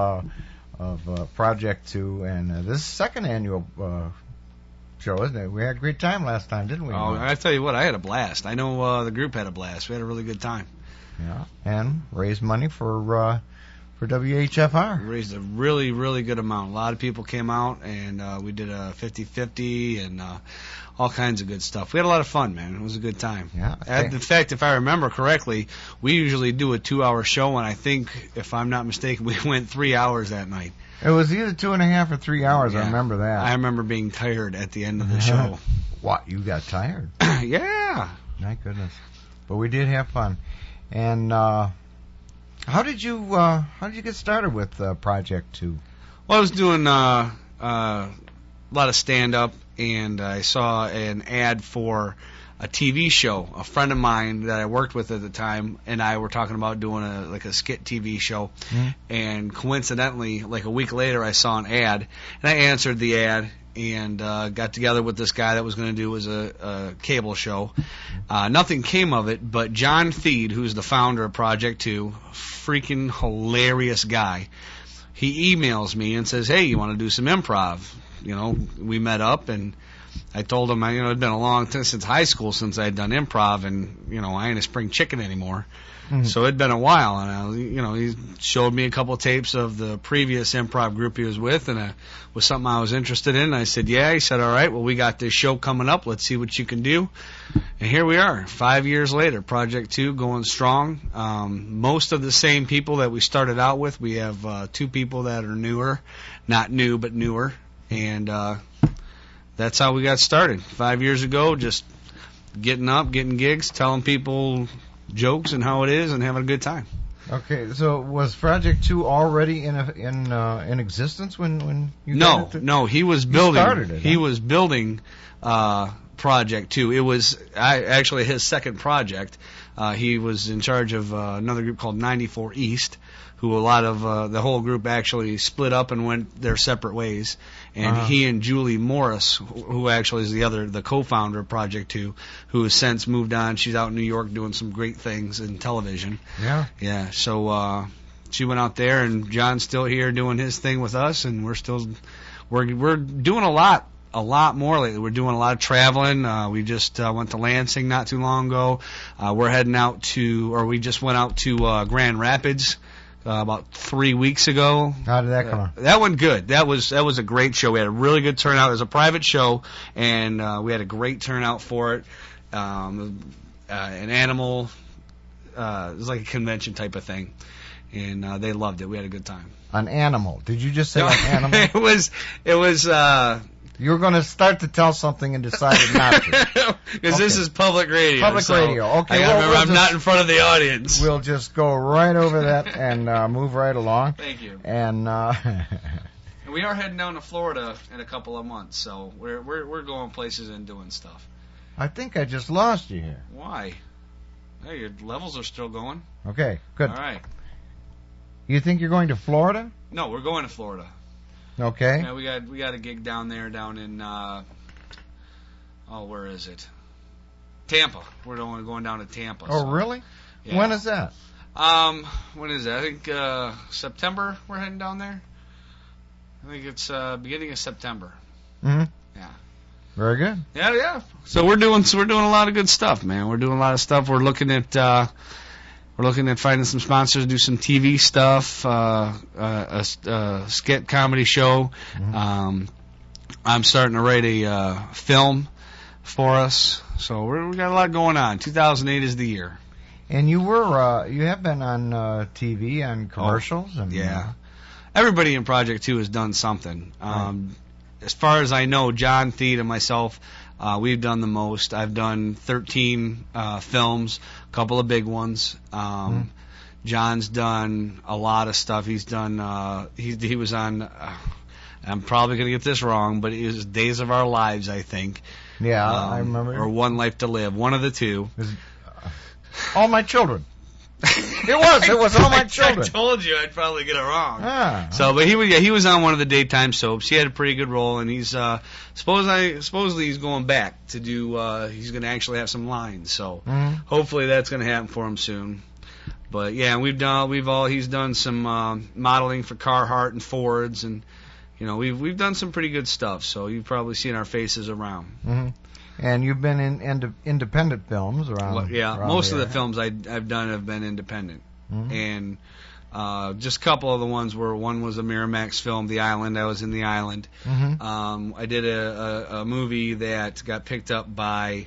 of Project 2, and this is second annual show, isn't it? We had a great time last time, didn't we? Oh, I tell you what, I had a blast. I know the group had a blast. We had a really good time. Yeah, and raised money for WHFR. We raised a really, really good amount. A lot of people came out, and we did a 50-50 and all kinds of good stuff. We had a lot of fun, man. It was a good time. Yeah. In fact, if I remember correctly, we usually do a 2-hour show, and I think, if I'm not mistaken, we went 3 hours that night. It was either 2.5 or 3 hours. Yeah. I remember that. I remember being tired at the end of the show. What? You got tired? Yeah. My goodness. But we did have fun. And how did you get started with Project 2? Well, I was doing a lot of stand-up, and I saw an ad for a TV show. A friend of mine that I worked with at the time and I were talking about doing a skit TV show. Mm-hmm. And coincidentally, like a week later, I saw an ad, and I answered the ad and got together with this guy that was going to do a cable show. Nothing came of it, but John Theed, who's the founder of Project 2, freaking hilarious guy, he emails me and says, hey, you want to do some improv? You know, we met up, and I told him, it'd been a long time since high school since I'd done improv, and, I ain't a spring chicken anymore. Mm-hmm. So it'd been a while, and he showed me a couple of tapes of the previous improv group he was with, and it was something I was interested in. I said, yeah. He said, all right, well, we got this show coming up. Let's see what you can do. And here we are, 5 years later, Project 2 going strong. Most of the same people that we started out with. We have 2 people that are newer, not new, but newer, and that's how we got started 5 years ago, just getting up, getting gigs, telling people jokes and how it is, and having a good time. Okay, so was Project 2 already in existence when you got it? No, he was building. Started it, he huh? was building Project 2. It was actually his second project. He was in charge of another group called 94 East, who a lot of the whole group actually split up and went their separate ways. And he and Julie Morris, who actually is the co-founder of Project 2, who has since moved on. She's out in New York doing some great things in television. Yeah. Yeah. So she went out there, and John's still here doing his thing with us, and we're doing a lot more lately. We're doing a lot of traveling. We just went to Lansing not too long ago. We're heading out we just went out to Grand Rapids about 3 weeks ago. How did that come out? That went good. That was a great show. We had a really good turnout. It was a private show, and we had a great turnout for it. An animal, it was like a convention type of thing, and they loved it. We had a good time. An animal? Did you just say an animal? It was. You were going to start to tell something and decided not to. Because this is public radio. Public radio. Okay. I gotta remember, I'm not in front of the audience. We'll just go right over that and move right along. Thank you. And And we are heading down to Florida in a couple of months, so we're going places and doing stuff. I think I just lost you here. Why? Hey, your levels are still going. Okay, good. All right. You think you're going to Florida? No, we're going to Florida. Okay. Yeah, we got a gig down there, down in where is it? Tampa. We're going down to Tampa. Oh, really? Yeah. When is that? When is that? I think September. We're heading down there. I think it's beginning of September. Mm-hmm. Yeah. Very good. Yeah. So we're doing a lot of good stuff, man. We're doing a lot of stuff. We're looking at finding some sponsors to do some TV stuff, a skit comedy show. Mm-hmm. I'm starting to write a film for us, so we got a lot going on. 2008 is the year. And you have been on TV, on commercials, and yeah. Everybody in Project 2 has done something. Right. As far as I know, John Theed and myself, we've done the most. I've done 13 films, a couple of big ones. John's done a lot of stuff. He's done. He was on. I'm probably going to get this wrong, but it was Days of Our Lives, I think. Yeah, I remember. Or One Life to Live. One of the two. All My Children. It was All My Children. I told you I'd probably get it wrong. Ah. So, but he was on one of the daytime soaps. He had a pretty good role, and he's supposedly he's going back to do. He's going to actually have some lines. So hopefully that's going to happen for him soon. But yeah, he's done some modeling for Carhartt and Fords, and we've done some pretty good stuff. So you've probably seen our faces around. Mm-hmm. And you've been in independent films around. Well, yeah, around most the of the area. films I've done have been independent, Mm-hmm. and just a couple of the ones where one was a Miramax film, The Island. I was in The Island. Mm-hmm. I did a movie that got picked up by.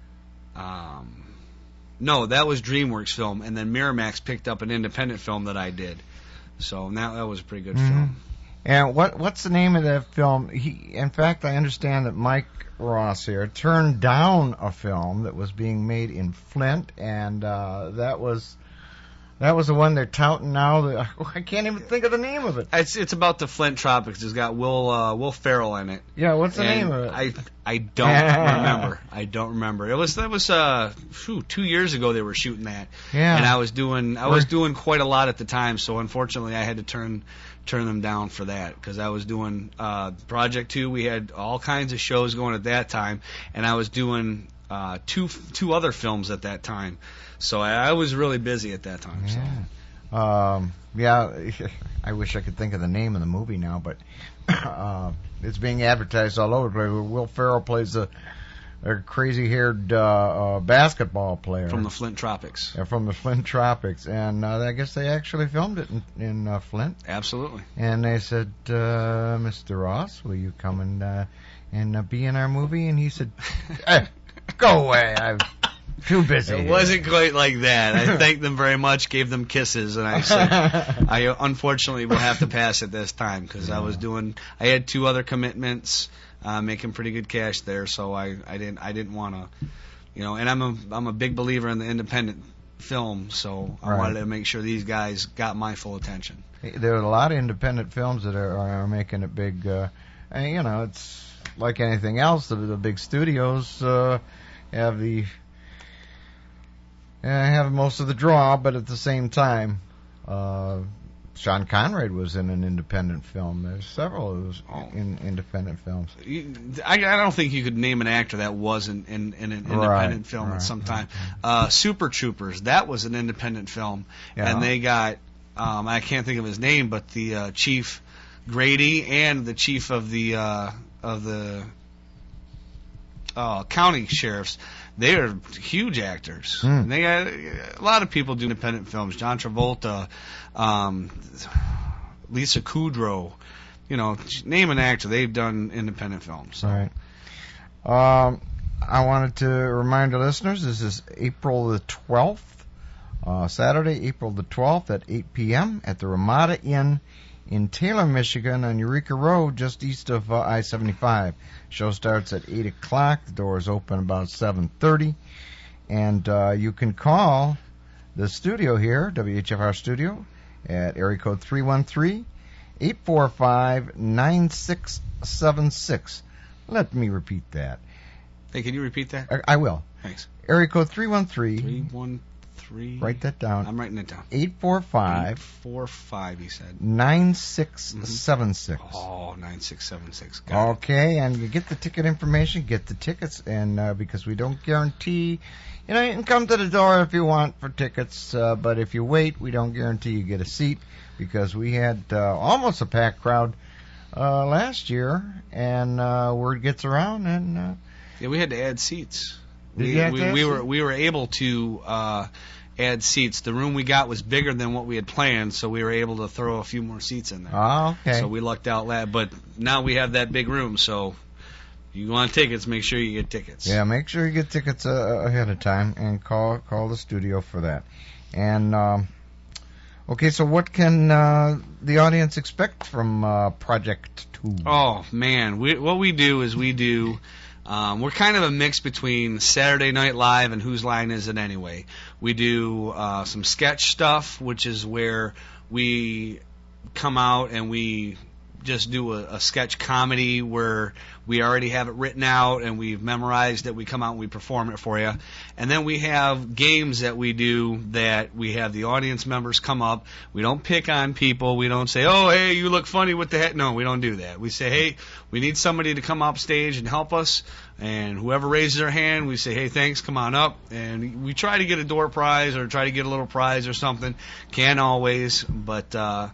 No, that was DreamWorks film, and then Miramax picked up an independent film that I did. So that was a pretty good film. And what's the name of that film? In fact, I understand that Mike Ross here turned down a film that was being made in Flint, and that was the one they're touting now. I can't even think of the name of it. It's about the Flint Tropics. It's got Will Ferrell in it. Yeah, what's the name of it? I don't remember. I don't remember. That was 2 years ago they were shooting that. Yeah. And I was doing quite a lot at the time, so unfortunately I had to turn them down for that, because I was doing Project 2. We had all kinds of shows going at that time, and I was doing two other films at that time. So I was really busy at that time. Yeah. So. I wish I could think of the name of the movie now, but it's being advertised all over the place. Will Ferrell plays a crazy-haired basketball player From the Flint Tropics. From the Flint Tropics, and I guess they actually filmed it in Flint. Absolutely. And they said, "Mr. Ross, will you come and be in our movie?" And he said, "Hey, go away. I'm too busy." It wasn't quite like that. I thanked them very much, gave them kisses, and I said, I unfortunately will have to pass at this time, because I had 2 other commitments, making pretty good cash there, so I didn't want to, and I'm a big believer in the independent film, so I Right. wanted to make sure these guys got my full attention. There are a lot of independent films that are making it big. And, you know, it's like anything else. The big studios have most of the draw, but at the same time, Sean Conrad was in an independent film. There's several of those independent films. I don't think you could name an actor that wasn't in an independent film at some time. Super Troopers, that was an independent film, and they got I can't think of his name, but the Chief Grady and the chief of the county sheriffs. They are huge actors. And they got a lot of people do independent films. John Travolta, Lisa Kudrow, you know, name an actor. They've done independent films. So. Right. I wanted to remind the listeners this is April the 12th, Saturday, April the 12th at 8 p.m. at the Ramada Inn in Taylor, Michigan, on Eureka Road, just east of I-75. Show starts at 8 o'clock. The doors open about 7:30. And you can call the studio here, WHFR studio, at area code 313-845-9676. Let me repeat that. Hey, can you repeat that? I will. Thanks. Area code 313. 313. Write that down. I'm writing it down. 845. He said. 9676. Oh, 9676. Got Okay, and you get the ticket information, get the tickets, and because we don't guarantee, you know, you can come to the door if you want for tickets, but if you wait, we don't guarantee you get a seat, because we had almost a packed crowd last year, and word gets around, and yeah, we had to add seats. Did you have to add seats? We were able to add seats. The room we got was bigger than what we had planned, so we were able to throw a few more seats in there. Oh, okay. So we lucked out that, but now we have that big room, so if you want tickets, make sure you get tickets. Yeah, make sure you get tickets ahead of time, and call the studio for that. And okay, so what can the audience expect from Project 2? Oh man, what we do is we're kind of a mix between Saturday Night Live and Whose Line Is It Anyway. We do some sketch stuff, which is where we come out and we just do a sketch comedy where we already have it written out and we've memorized it. We come out and we perform it for you. And then we have games that we do that we have the audience members come up. We don't pick on people. We don't say, oh, hey, you look funny, what the heck? No, we don't do that. We say, hey, we need somebody to come up stage and help us. And whoever raises their hand, we say, hey, thanks, come on up. And we try to get a door prize or try to get a little prize or something. Can't always, but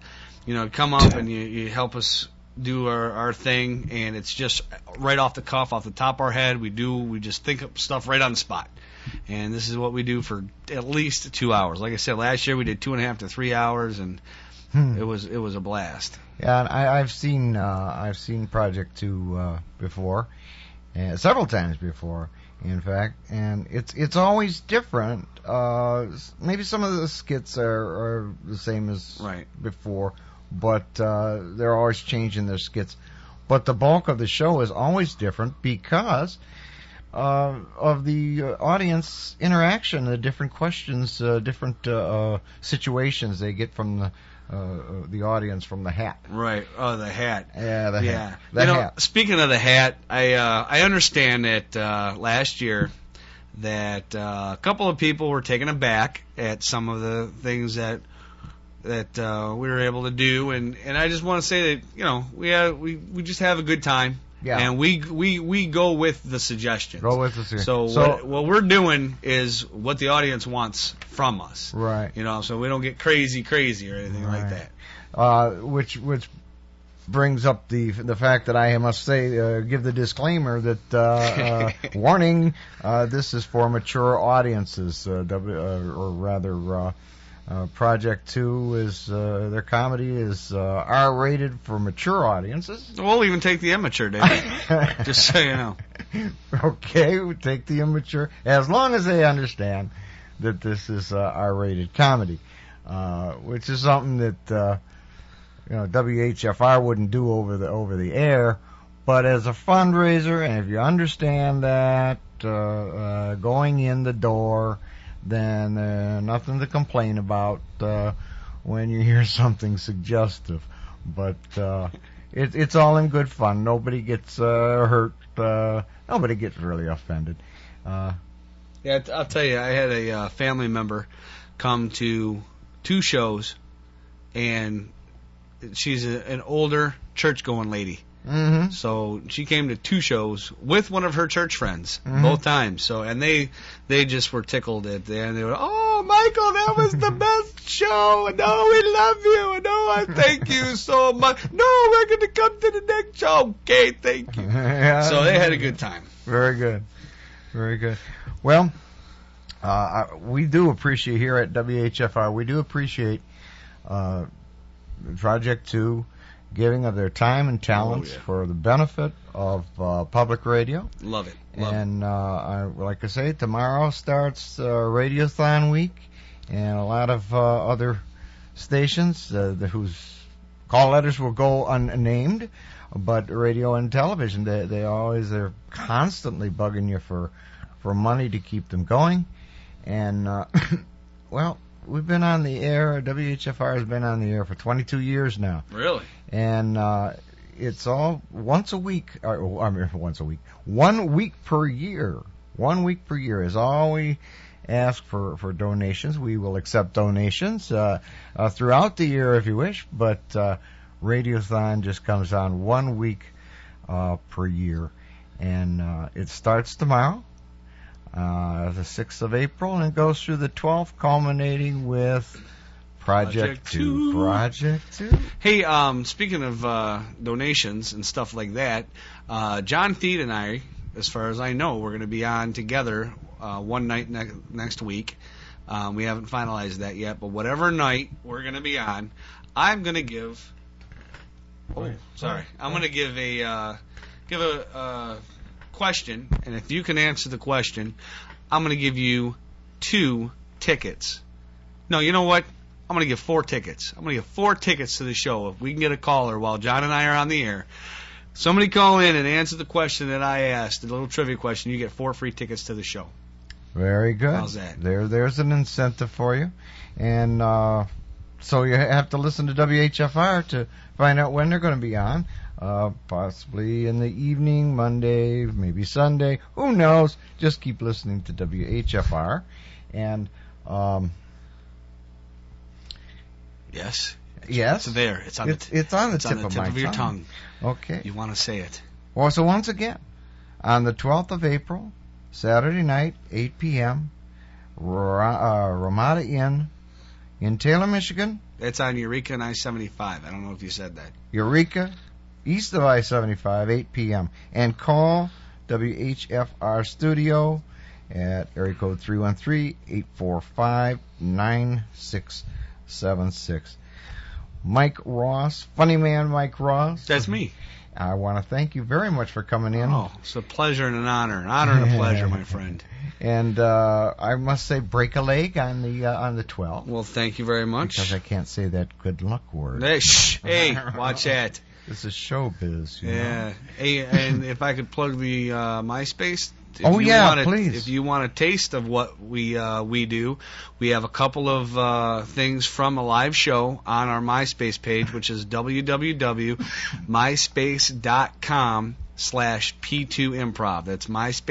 come up and you help us do our thing, and it's just right off the cuff, off the top of our head. We just think of stuff right on the spot. And this is what we do for at least 2 hours. Like I said, last year we did 2.5 to 3 hours, and it was a blast. Yeah, and I've seen Project 2 before, several times before, in fact, and it's always different. Maybe some of the skits are the same as before, but they're always changing their skits. But the bulk of the show is always different because of the audience interaction, the different questions, different situations they get from the audience from the hat. Right. Oh, the hat. Yeah, the hat. Hat. Speaking of the hat, I understand that last year that a couple of people were taken aback at some of the things that we were able to do, and I just want to say that we just have a good time. Yeah. And we go with the suggestions. Go with the suggestions. So what we're doing is what the audience wants from us. Right. So we don't get crazy or anything like that. Which brings up the fact that I must say, give the disclaimer that warning, this is for mature audiences, Project 2 is their comedy is R-rated for mature audiences. We'll even take the immature, David. Just so you know. Okay, we take the immature as long as they understand that this is R-rated comedy, which is something that WHFR wouldn't do over the air. But as a fundraiser, and if you understand that going in the door, then nothing to complain about when you hear something suggestive. But it's all in good fun. Nobody gets hurt. Nobody gets really offended. Yeah, I'll tell you, I had a family member come to 2 shows, and she's an older church-going lady. Mm-hmm. So she came to 2 shows with one of her church friends, Mm-hmm. both times. So, and they just were tickled at the end. They were, "Oh, Michael, that was the best show, and oh, we love you, and oh, I thank you so much. No, we're going to come to the next show. Okay, thank you." Yeah. So they had a good time. Very good. Very good. Well, we do appreciate here at WHFR, we do appreciate Project 2 giving of their time and talents for the benefit of public radio. Love it. And like I say, tomorrow starts Radiothon Week, and a lot of other stations whose call letters will go unnamed, but radio and television, they're constantly bugging you for money to keep them going. And well, we've been on the air. WHFR has been on the air for 22 years now. Really? And it's all once a week. 1 week per year. 1 week per year is all we ask for donations. We will accept donations throughout the year if you wish, but Radiothon just comes on 1 week per year. And it starts tomorrow, the 6th of April, and it goes through the 12th, culminating with Project 2. Project 2. Hey, speaking of donations and stuff like that, John Theed and I, as far as I know, we're going to be on together one night next week. We haven't finalized that yet, but whatever night we're going to be on, I'm going to give... I'm going to give a question, and if you can answer the question, I'm going to give you 2 tickets. No, you know what? I'm going to give 4 tickets. I'm going to give 4 tickets to the show. If we can get a caller while John and I are on the air, somebody call in and answer the question that I asked, the little trivia question, you get 4 free tickets to the show. Very good. How's that? There's an incentive for you. And so you have to listen to WHFR to find out when they're going to be on. Possibly in the evening, Monday, maybe Sunday. Who knows? Just keep listening to WHFR. And yes. Yes. It's there. It's on the tip of my your tongue. Okay. You want to say it. Well, so once again, on the 12th of April, Saturday night, 8 p.m., Ramada Inn in Taylor, Michigan. It's on Eureka and I-75. I don't know if you said that. Eureka, east of I-75, 8 p.m. And call WHFR Studio at area code 313-845-9676. Mike Ross, funny man Mike Ross. That's me. I want to thank you very much for coming in. Oh, it's a pleasure and an honor. An honor and a pleasure, my friend. And I must say, break a leg on the 12th. Well, thank you very much. Because I can't say that good luck word. Hey, watch that. This is showbiz. You know? Hey, and if I could plug the MySpace. Please. If you want a taste of what we do, we have a couple of things from a live show on our MySpace page, which is www.myspace.com/P2Improv. That's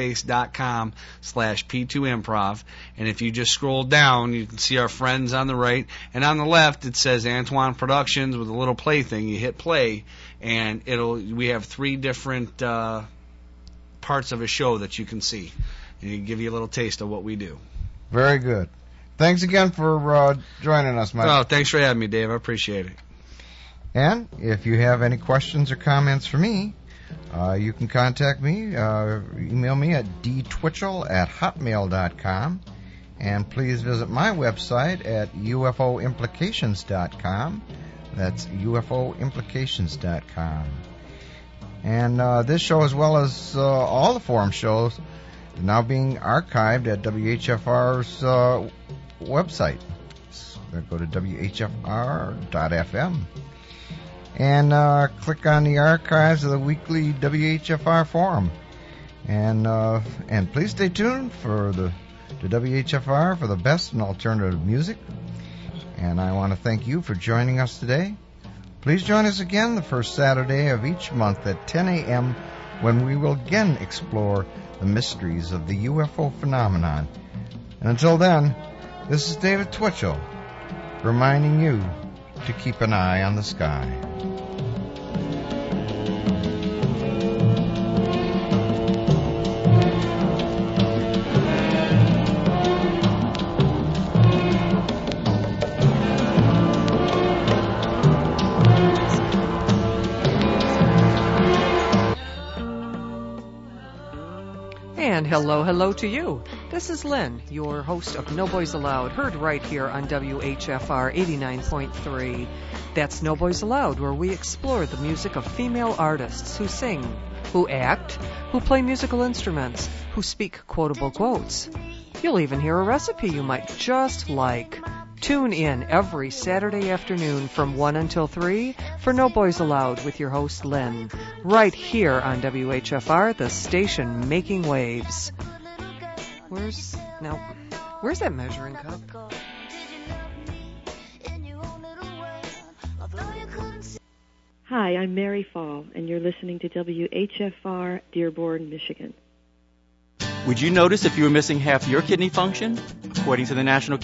myspace.com/P2Improv. And if you just scroll down, you can see our friends on the right. And on the left, it says Antoine Productions with a little play thing. You hit play, and we have 3 different parts of a show that you can see, and it give you a little taste of what we do. Very good. Thanks again for joining us, Mike. Oh, thanks for having me, Dave. I appreciate it. And if you have any questions or comments for me, you can contact me, email me at dtwitchell@hotmail.com, and please visit my website at ufoimplications.com. That's ufoimplications.com. And this show, as well as all the forum shows, are now being archived at WHFR's website. So go to WHFR.FM and click on the archives of the weekly WHFR forum. And please stay tuned for the to WHFR for the best in alternative music. And I want to thank you for joining us today. Please join us again the first Saturday of each month at 10 a.m. when we will again explore the mysteries of the UFO phenomenon. And until then, this is David Twitchell reminding you to keep an eye on the sky. And hello to you. This is Lynn, your host of No Boys Allowed, heard right here on WHFR 89.3. That's No Boys Allowed, where we explore the music of female artists who sing, who act, who play musical instruments, who speak quotable quotes. You'll even hear a recipe you might just like. Tune in every Saturday afternoon from 1 until 3 for No Boys Allowed with your host Lynn, right here on WHFR, the station making waves. Where's that measuring cup? Hi, I'm Mary Fall, and you're listening to WHFR, Dearborn, Michigan. Would you notice if you were missing half your kidney function? According to the National